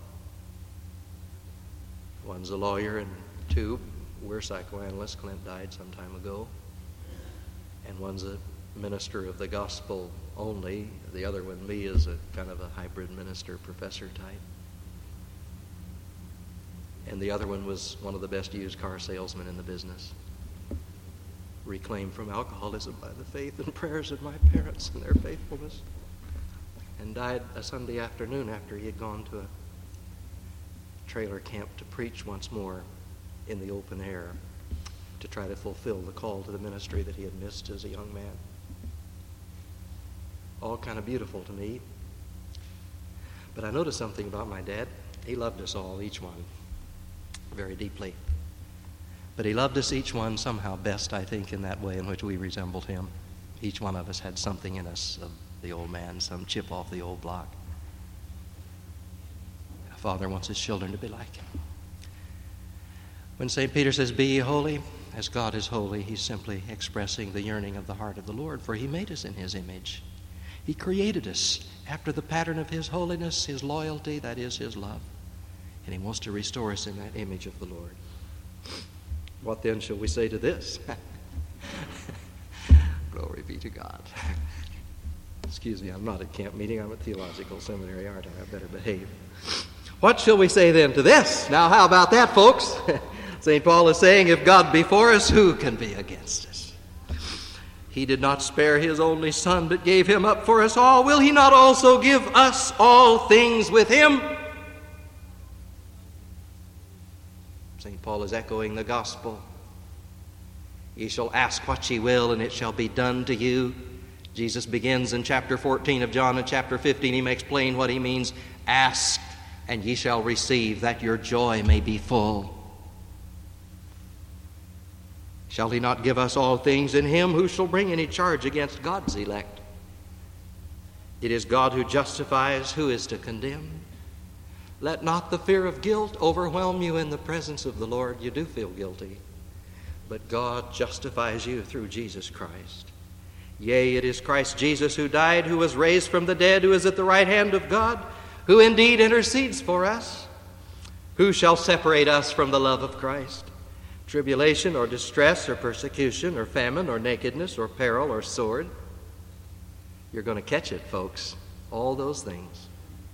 One's a lawyer and 2 were psychoanalysts. Clint died some time ago. And one's a minister of the gospel only. The other one, me, is a kind of a hybrid minister, professor type. And the other one was one of the best used car salesmen in the business, reclaimed from alcoholism by the faith and prayers of my parents and their faithfulness, and died a Sunday afternoon after he had gone to a trailer camp to preach once more in the open air to try to fulfill the call to the ministry that he had missed as a young man. All kind of beautiful to me. But I noticed something about my dad. He loved us all, each one, very deeply. But he loved us each one somehow best, I think, in that way in which we resembled him. Each one of us had something in us of the old man, some chip off the old block. A father wants his children to be like him. When St. Peter says, "Be ye holy, as God is holy," he's simply expressing the yearning of the heart of the Lord, for he made us in his image. He created us after the pattern of his holiness, his loyalty, that is his love. And he wants to restore us in that image of the Lord. What then shall we say to this? Glory be to God. Excuse me, I'm not at camp meeting. I'm at theological seminary, aren't I? I better behave. What shall we say then to this? Now, how about that, folks? St. Paul is saying, if God be for us, who can be against us? He did not spare his only Son, but gave him up for us all. Will he not also give us all things with him? St. Paul is echoing the gospel. Ye shall ask what ye will, and it shall be done to you. Jesus begins in chapter 14 of John, and chapter 15 he makes plain what he means. Ask, and ye shall receive, that your joy may be full. Shall he not give us all things in him? Who shall bring any charge against God's elect? It is God who justifies. Who is to condemn? Let not the fear of guilt overwhelm you in the presence of the Lord. You do feel guilty, but God justifies you through Jesus Christ. Yea, it is Christ Jesus who died, who was raised from the dead, who is at the right hand of God, who indeed intercedes for us. Who shall separate us from the love of Christ? Tribulation or distress or persecution or famine or nakedness or peril or sword. You're going to catch it, folks. All those things.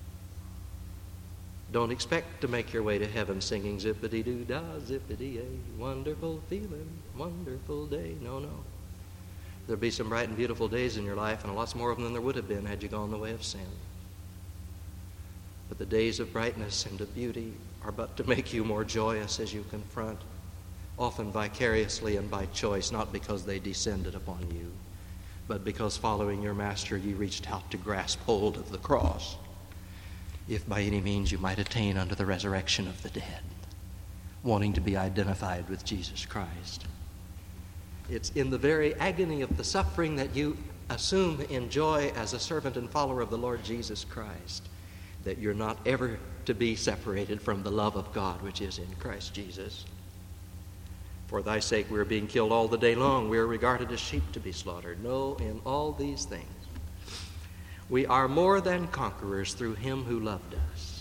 Don't expect to make your way to heaven singing zippity-doo-dah, zippity-yay, wonderful feeling, wonderful day. No, no. There'll be some bright and beautiful days in your life, and lots more of them than there would have been had you gone the way of sin. But the days of brightness and of beauty are but to make you more joyous as you confront, often vicariously and by choice, not because they descended upon you, but because following your master you reached out to grasp hold of the cross, if by any means you might attain unto the resurrection of the dead, wanting to be identified with Jesus Christ. It's in the very agony of the suffering that you assume in joy as a servant and follower of the Lord Jesus Christ that you're not ever to be separated from the love of God which is in Christ Jesus. For thy sake we are being killed all the day long. We are regarded as sheep to be slaughtered. No, in all these things we are more than conquerors through him who loved us.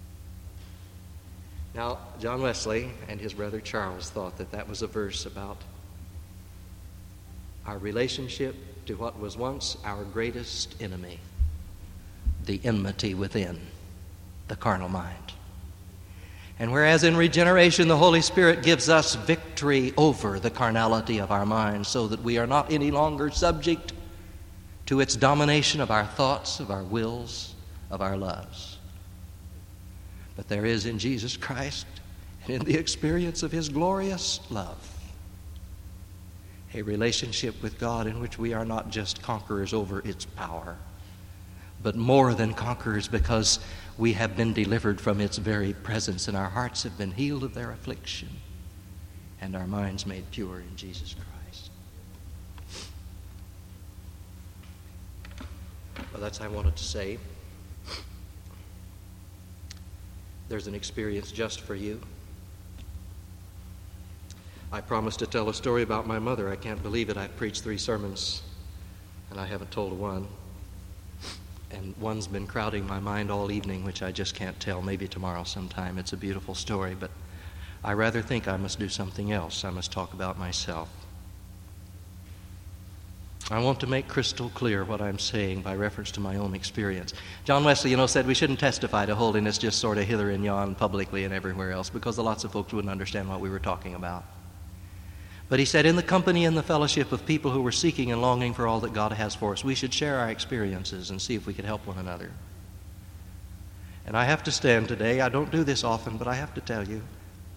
Now, John Wesley and his brother Charles thought that that was a verse about our relationship to what was once our greatest enemy, the enmity within, the carnal mind. And whereas in regeneration the Holy Spirit gives us victory over the carnality of our minds so that we are not any longer subject to its domination of our thoughts, of our wills, of our loves. But there is in Jesus Christ and in the experience of His glorious love a relationship with God in which we are not just conquerors over its power, but more than conquerors because we have been delivered from its very presence and our hearts have been healed of their affliction and our minds made pure in Jesus Christ. Well, that's what I wanted to say. There's an experience just for you. I promised to tell a story about my mother. I can't believe it. I've preached 3 sermons, and I haven't told one. And one's been crowding my mind all evening, which I just can't tell. Maybe tomorrow sometime. It's a beautiful story, but I rather think I must do something else. I must talk about myself. I want to make crystal clear what I'm saying by reference to my own experience. John Wesley, said we shouldn't testify to holiness just sort of hither and yon publicly and everywhere else because lots of folks wouldn't understand what we were talking about. But he said, in the company and the fellowship of people who were seeking and longing for all that God has for us, we should share our experiences and see if we could help one another. And I have to stand today. I don't do this often, but I have to tell you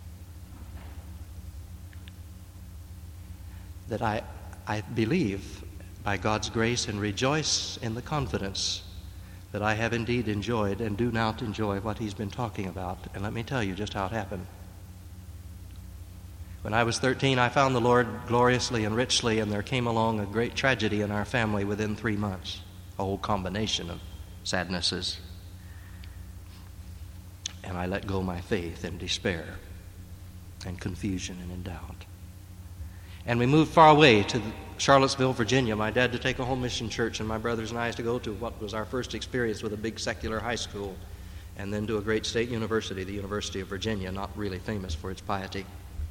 that I believe by God's grace and rejoice in the confidence that I have indeed enjoyed and do now enjoy what He's been talking about. And let me tell you just how it happened. When I was 13, I found the Lord gloriously and richly, and there came along a great tragedy in our family within 3 months, a whole combination of sadnesses. And I let go my faith in despair and confusion and in doubt. And we moved far away to Charlottesville, Virginia. My dad to take a home mission church, and my brothers and I to go to what was our first experience with a big secular high school, and then to a great state university, the University of Virginia, not really famous for its piety.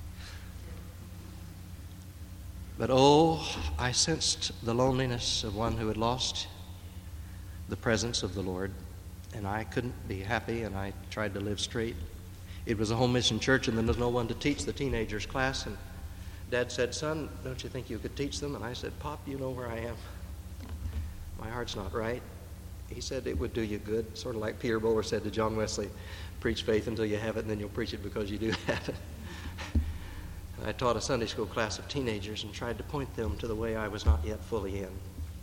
But I sensed the loneliness of one who had lost the presence of the Lord, and I couldn't be happy, and I tried to live straight. It was a home mission church, and there was no one to teach the teenagers class, and Dad said, "Son, don't you think you could teach them?" And I said, "Pop, you know where I am. My heart's not right." He said, "It would do you good," sort of like Peter Bowler said to John Wesley, "Preach faith until you have it, and then you'll preach it because you do have it." I taught a Sunday school class of teenagers and tried to point them to the way I was not yet fully in.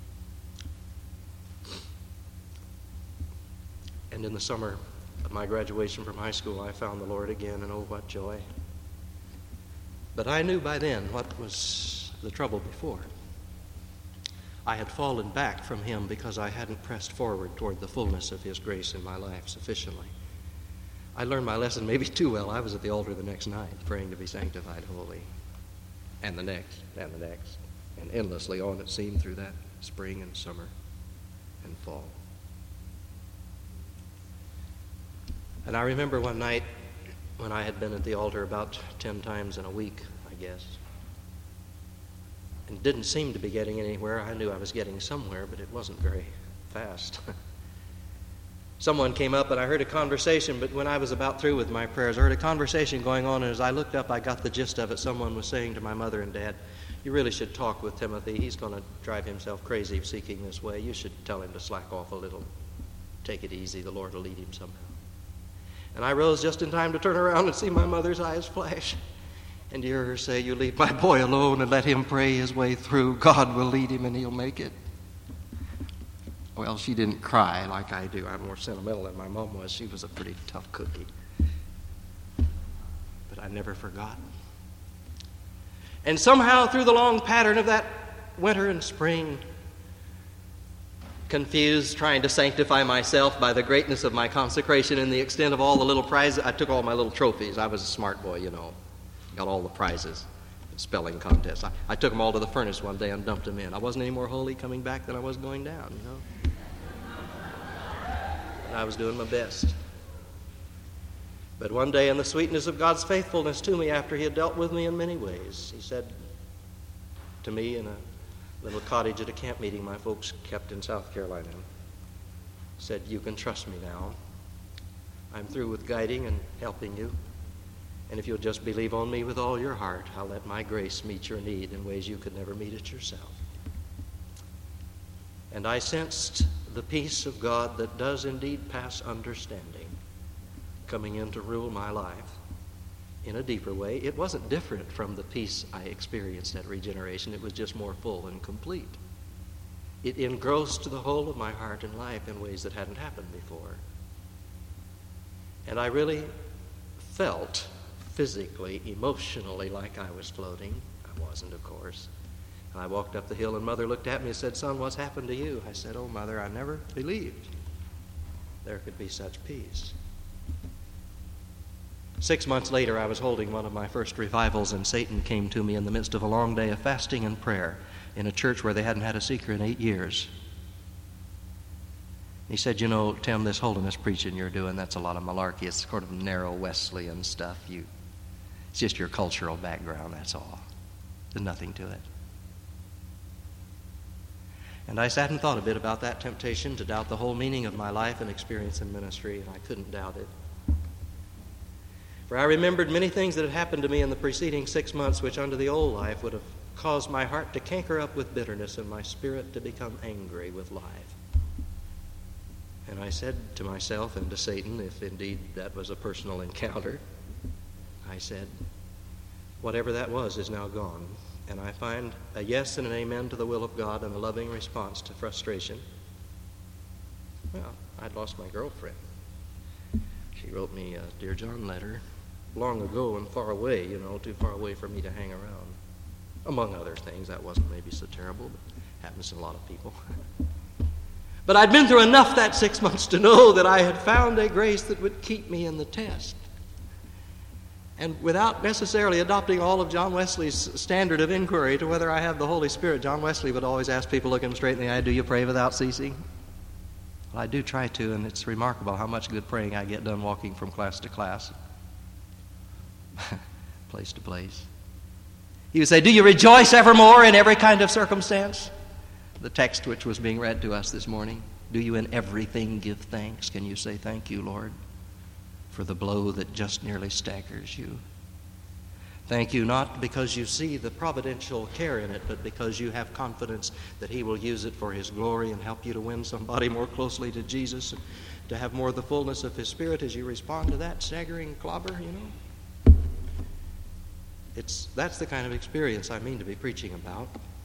And in the summer of my graduation from high school, I found the Lord again, and oh, what joy. But I knew by then what was the trouble before. I had fallen back from Him because I hadn't pressed forward toward the fullness of His grace in my life sufficiently. I learned my lesson maybe too well. I was at the altar the next night praying to be sanctified holy. And the next, and the next. And endlessly on it seemed through that spring and summer and fall. And I remember one night when I had been at the altar about 10 times in a week, I guess, and didn't seem to be getting anywhere. I knew I was getting somewhere, but it wasn't very fast. Someone came up and I heard a conversation, but when I was about through with my prayers, I heard a conversation going on, and as I looked up, I got the gist of it. Someone was saying to my mother and dad, "You really should talk with Timothy. He's going to drive himself crazy seeking this way. You should tell him to slack off a little. Take it easy. The Lord will lead him somehow." And I rose just in time to turn around and see my mother's eyes flash and hear her say, "You leave my boy alone and let him pray his way through. God will lead him and he'll make it." Well, she didn't cry like I do. I'm more sentimental than my mom was. She was a pretty tough cookie. But I never forgot. And somehow through the long pattern of that winter and spring, confused, trying to sanctify myself by the greatness of my consecration and the extent of all the little prizes, I took all my little trophies. I was a smart boy, Got all the prizes. Spelling contest. I took them all to the furnace one day and dumped them in. I wasn't any more holy coming back than I was going down, And I was doing my best. But one day in the sweetness of God's faithfulness to me after He had dealt with me in many ways, He said to me in a little cottage at a camp meeting my folks kept in South Carolina, said, "You can trust me now. I'm through with guiding and helping you. And if you'll just believe on me with all your heart, I'll let my grace meet your need in ways you could never meet it yourself. And I sensed the peace of God that does indeed pass understanding coming in to rule my life in a deeper way. It wasn't different from the peace I experienced at regeneration. It was just more full and complete. It engrossed the whole of my heart and life in ways that hadn't happened before. And I really felt physically, emotionally like I was floating. I wasn't, of course. I walked up the hill and Mother looked at me and said, "Son, what's happened to you?" I said, "Oh, Mother, I never believed there could be such peace." 6 months later, I was holding one of my first revivals, and Satan came to me in the midst of a long day of fasting and prayer in a church where they hadn't had a seeker in 8 years. He said, "You know, Tim, this holiness preaching you're doing, that's a lot of malarkey. It's sort of narrow Wesleyan stuff. It's just your cultural background, that's all. There's nothing to it." And I sat and thought a bit about that temptation to doubt the whole meaning of my life and experience in ministry, and I couldn't doubt it. For I remembered many things that had happened to me in the preceding 6 months, which under the old life would have caused my heart to canker up with bitterness and my spirit to become angry with life. And I said to myself and to Satan, if indeed that was a personal encounter, I said, whatever that was is now gone. And I find a yes and an amen to the will of God and a loving response to frustration. Well, I'd lost my girlfriend. She wrote me a Dear John letter long ago and far away, too far away for me to hang around. Among other things, that wasn't maybe so terrible, but happens to a lot of people. But I'd been through enough that 6 months to know that I had found a grace that would keep me in the test. And without necessarily adopting all of John Wesley's standard of inquiry to whether I have the Holy Spirit, John Wesley would always ask people, look him straight in the eye, "Do you pray without ceasing?" Well, I do try to, and it's remarkable how much good praying I get done walking from class to class, place to place. He would say, "Do you rejoice evermore in every kind of circumstance?" The text which was being read to us this morning, "Do you in everything give thanks?" Can you say, "Thank you, Lord, for the blow that just nearly staggers you"? Thank you not because you see the providential care in it, but because you have confidence that He will use it for His glory and help you to win somebody more closely to Jesus and to have more of the fullness of His Spirit as you respond to that staggering clobber, That's the kind of experience I mean to be preaching about.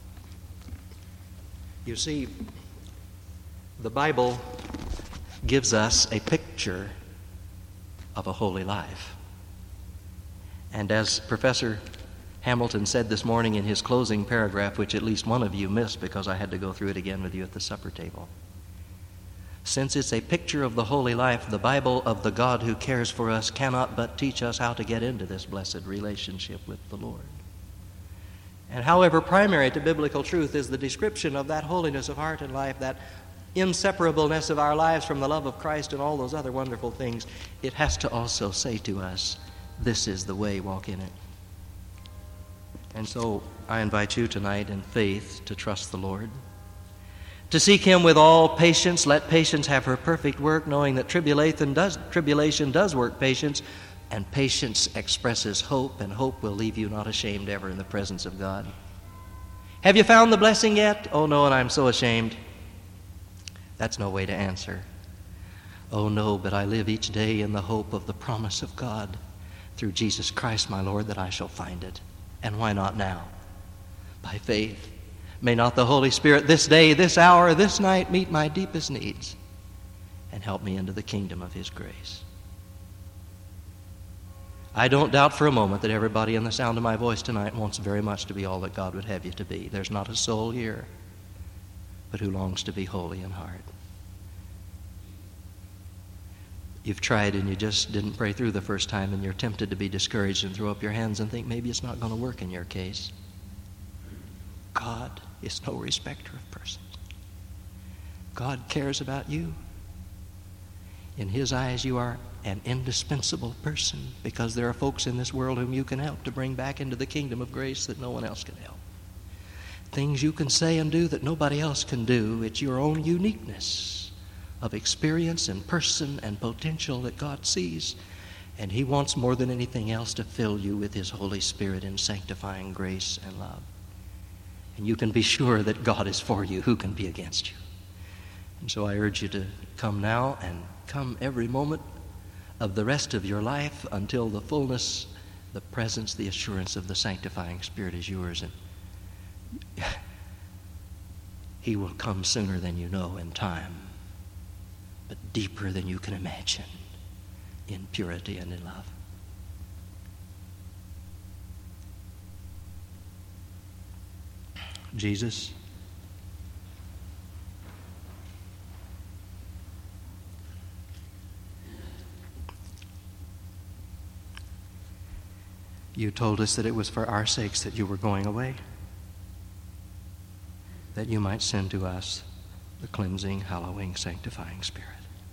You see, the Bible gives us a picture of a holy life. And as Professor Hamilton said this morning in his closing paragraph, which at least one of you missed because I had to go through it again with you at the supper table, since it's a picture of the holy life, the Bible of the God who cares for us cannot but teach us how to get into this blessed relationship with the Lord. And however primary to biblical truth is the description of that holiness of heart and life, that inseparableness of our lives from the love of Christ and all those other wonderful things, it has to also say to us, this is the way, walk in it. And so I invite you tonight in faith to trust the Lord, to seek Him with all patience. Let patience have her perfect work, knowing that tribulation does work patience, and patience expresses hope, and hope will leave you not ashamed ever in the presence of God. Have you found the blessing yet? Oh no, and I'm so ashamed. That's no way to answer. Oh no, but I live each day in the hope of the promise of God through Jesus Christ my Lord that I shall find it. And why not now? By faith. May not the Holy Spirit this day, this hour, this night meet my deepest needs and help me into the kingdom of His grace. I don't doubt for a moment that everybody in the sound of my voice tonight wants very much to be all that God would have you to be. There's not a soul here but who longs to be holy in heart. You've tried and you just didn't pray through the first time, and you're tempted to be discouraged and throw up your hands and think maybe it's not going to work in your case. God is no respecter of persons. God cares about you. In His eyes, you are an indispensable person, because there are folks in this world whom you can help to bring back into the kingdom of grace that no one else can help. Things you can say and do that nobody else can do. It's your own uniqueness of experience and person and potential that God sees And He wants more than anything else to fill you with His Holy Spirit in sanctifying grace and love. And you can be sure that God is for you. Who can be against you? And so I urge you to come now and come every moment of the rest of your life until the fullness, the presence, the assurance of the sanctifying Spirit is yours. And He will come sooner than you know in time, but deeper than you can imagine, in purity and in love. Jesus, you told us that it was for our sakes that you were going away, that you might send to us the cleansing, hallowing, sanctifying Spirit.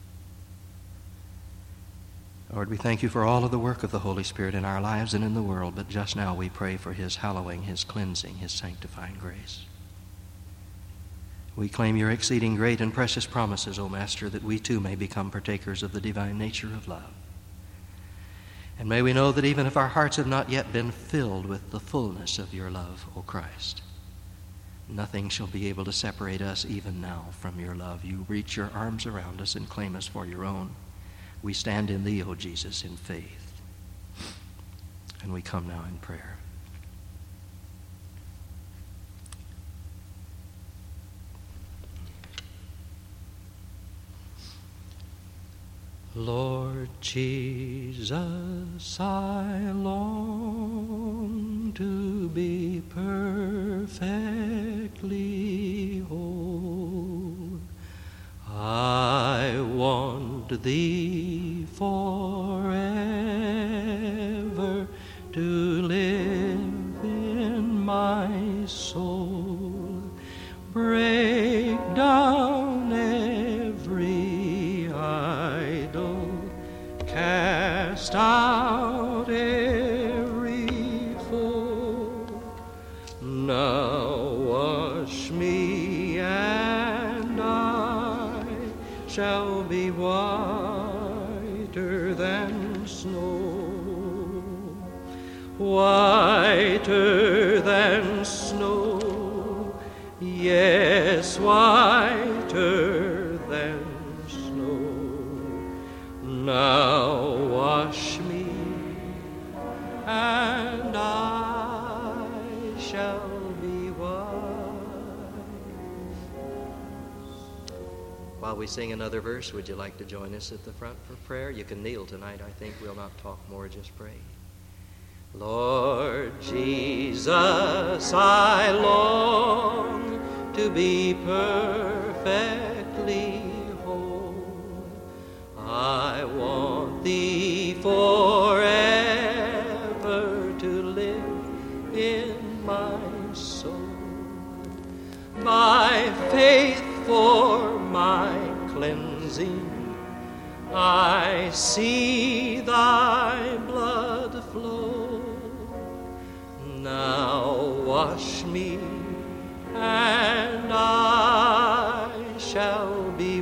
Lord, we thank you for all of the work of the Holy Spirit in our lives and in the world, but just now we pray for His hallowing, His cleansing, His sanctifying grace. We claim your exceeding great and precious promises, O Master, that we too may become partakers of the divine nature of love. And may we know that even if our hearts have not yet been filled with the fullness of your love, O Christ, nothing shall be able to separate us even now from your love. You reach your arms around us and claim us for your own. We stand in thee, O Jesus, in faith. And we come now in prayer. Lord Jesus, I long to be perfectly whole. I want thee forever to live in my soul. Break down every idol, cast out every foe. Now wash me and I shall be whiter than snow, whiter than snow, yes, whiter than snow. Now wash me and I shall be white. While we sing another verse, would you like to join us at the front for prayer? You can kneel tonight, I think. We'll not talk more, just pray. Lord Jesus, I long to be perfectly whole. I want thee forever to live in my soul. By faith for my cleansing, I see thy blood flow. Now wash me and I shall be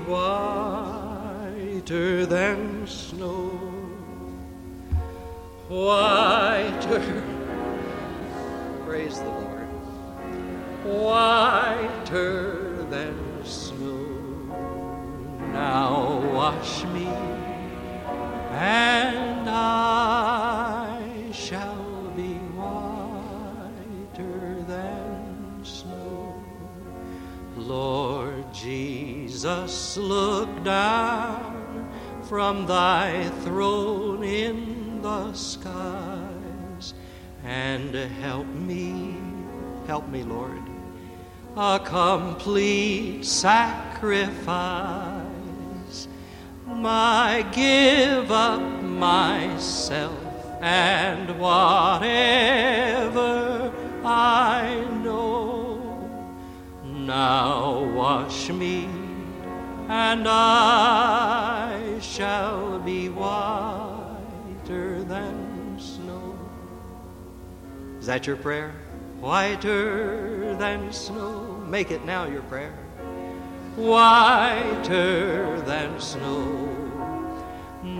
whiter than snow, whiter, praise the Lord, whiter than snow. Now wash me and I shall be whiter than snow. Lord Jesus, look down from thy throne in the skies and help me, Lord, a complete sacrifice. I give up myself and whatever I know. Now wash me and I shall be whiter than snow. Is that your prayer? Whiter than snow. Make it now your prayer. Whiter than snow.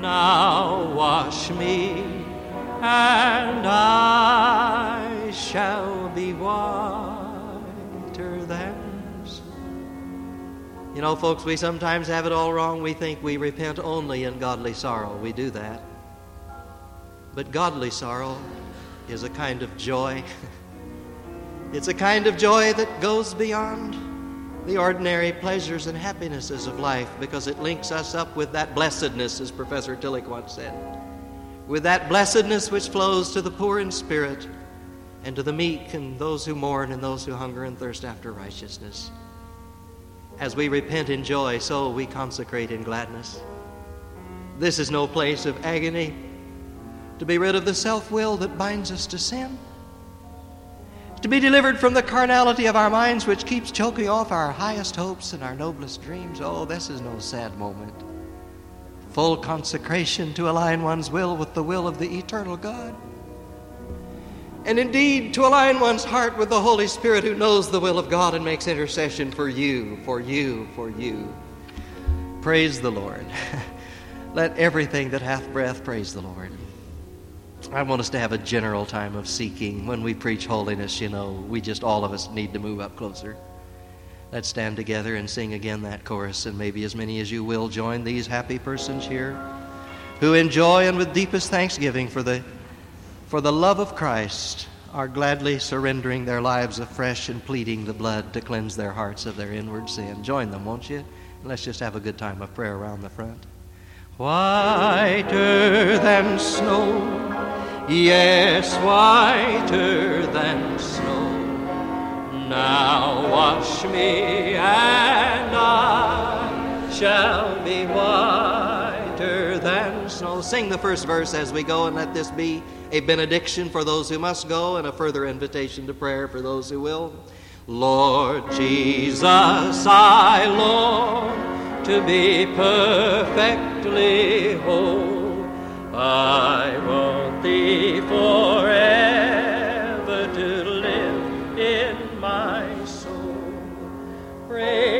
Now wash me, and I shall be whiter than snow. You know, folks, we sometimes have it all wrong. We think we repent only in godly sorrow. We do that. But godly sorrow is a kind of joy. It's a kind of joy that goes beyond the ordinary pleasures and happinesses of life, because it links us up with that blessedness, as Professor Tillich once said, with that blessedness which flows to the poor in spirit and to the meek and those who mourn and those who hunger and thirst after righteousness. As we repent in joy, so we consecrate in gladness. This is no place of agony, to be rid of the self-will that binds us to sin, to be delivered from the carnality of our minds which keeps choking off our highest hopes and our noblest dreams. Oh, this is no sad moment. Full consecration to align one's will with the will of the eternal God. And indeed, to align one's heart with the Holy Spirit, who knows the will of God and makes intercession for you, for you, for you. Praise the Lord. Let everything that hath breath praise the Lord. I want us to have a general time of seeking. When we preach holiness, you know, we just, all of us, need to move up closer. Let's stand together and sing again that chorus, and maybe as many as you will join these happy persons here who enjoy and with deepest thanksgiving for the love of Christ are gladly surrendering their lives afresh and pleading the blood to cleanse their hearts of their inward sin. Join them, won't you? And let's just have a good time of prayer around the front. Whiter than snow, yes, whiter than snow. Now wash me, and I shall be whiter than snow. Sing the first verse as we go, and let this be a benediction for those who must go and a further invitation to prayer for those who will. Lord Jesus, I long to be perfectly whole. I want Thee forever to live in my soul. Pray